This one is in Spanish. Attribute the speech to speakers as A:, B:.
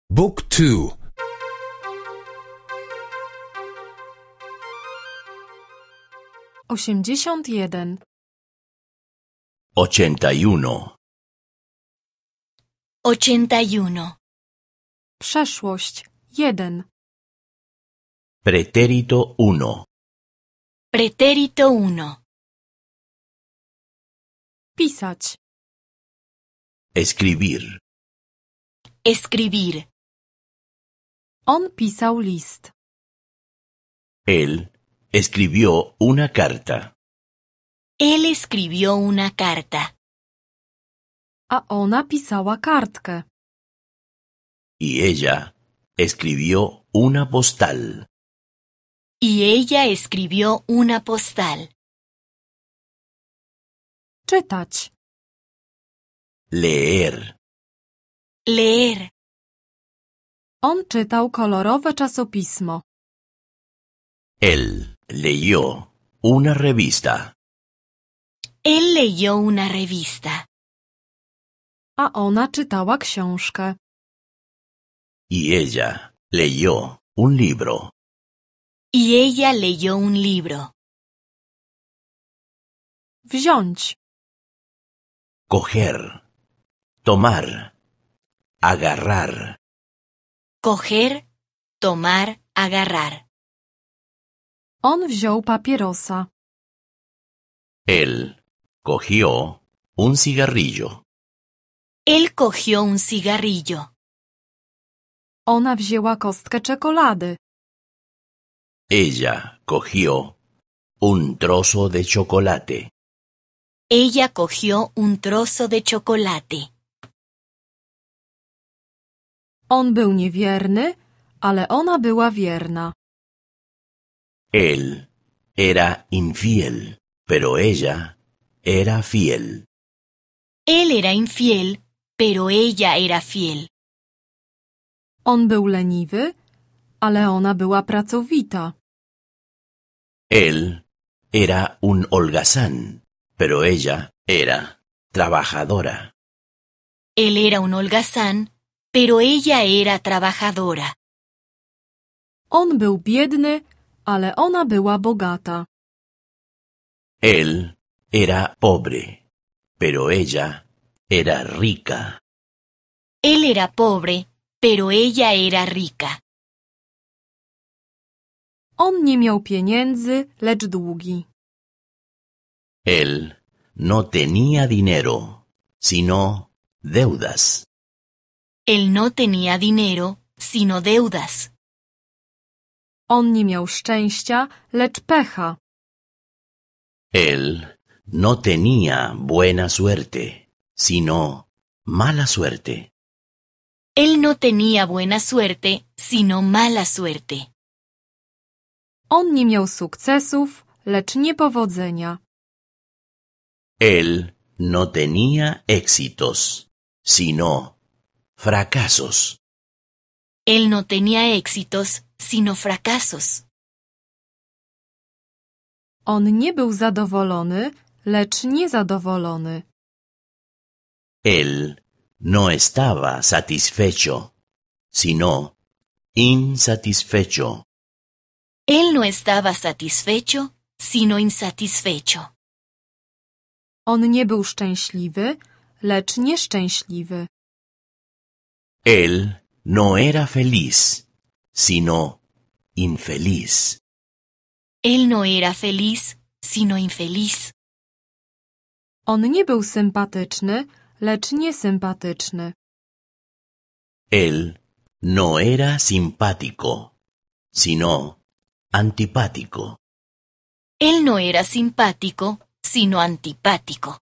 A: Book 2.
B: 81.
C: 81.
D: 81.
B: Przeszłość 1.
C: Pretérito 1.
D: Pretérito 1.
B: Pisać.
C: Escribir.
D: Escribir.
B: On pisał list.
C: Él escribió una carta.
D: Él escribió una carta.
B: A ona pisała kartkę.
C: Y ella escribió una postal.
D: Y ella escribió una postal.
B: Czytać.
C: Leer.
D: Leer.
B: On czytał kolorowe czasopismo.
C: Él leyó una revista.
D: Él leyó una revista.
B: A ona czytała książkę.
C: Y ella leyó un libro.
D: Y ella leyó un libro.
B: Wziąć.
C: Coger. Tomar. Agarrar.
D: Coger, tomar, agarrar.
B: On wziął papierosa.
C: Él cogió un cigarrillo.
D: Él cogió un cigarrillo.
B: Ona wzięła kostkę czekolady.
C: Ella cogió un trozo de chocolate.
D: Ella cogió un trozo de chocolate.
B: On był niewierny, ale ona była wierna.
C: Él era infiel, pero ella era fiel.
D: Él era infiel, pero ella era fiel.
B: On był leniwy, ale ona była pracowita.
C: Él era un holgazán, pero ella era trabajadora.
D: Él era un holgazán, pero ella era trabajadora.
B: On był biedny, ale ona była bogata.
C: Él era pobre, pero ella era rica.
D: Él era pobre, pero ella era rica.
B: On nie miał pieniędzy, lecz długi.
C: Él no tenía dinero, sino deudas.
D: Él no tenía dinero, sino deudas.
B: On nie miał szczęścia, lecz pecha.
C: Él no tenía buena suerte, sino mala suerte.
D: Él no tenía buena suerte, sino mala suerte.
B: On nie miał sukcesów, lecz niepowodzenia.
C: Él no tenía éxitos, sino fracasos.
D: Él no tenía éxitos, sino fracasos.
B: On nie był zadowolony, lecz niezadowolony.
C: Él no estaba satisfecho, sino insatisfecho.
D: Él no estaba satisfecho, sino insatisfecho.
B: On nie był szczęśliwy, lecz nieszczęśliwy.
C: Él no era feliz, sino infeliz.
D: Él no era feliz, sino infeliz.
B: On nie był sympatyczny, lecz niesympatyczny.
C: Él no era simpático, sino antipático.
D: Él no era simpático, sino antipático.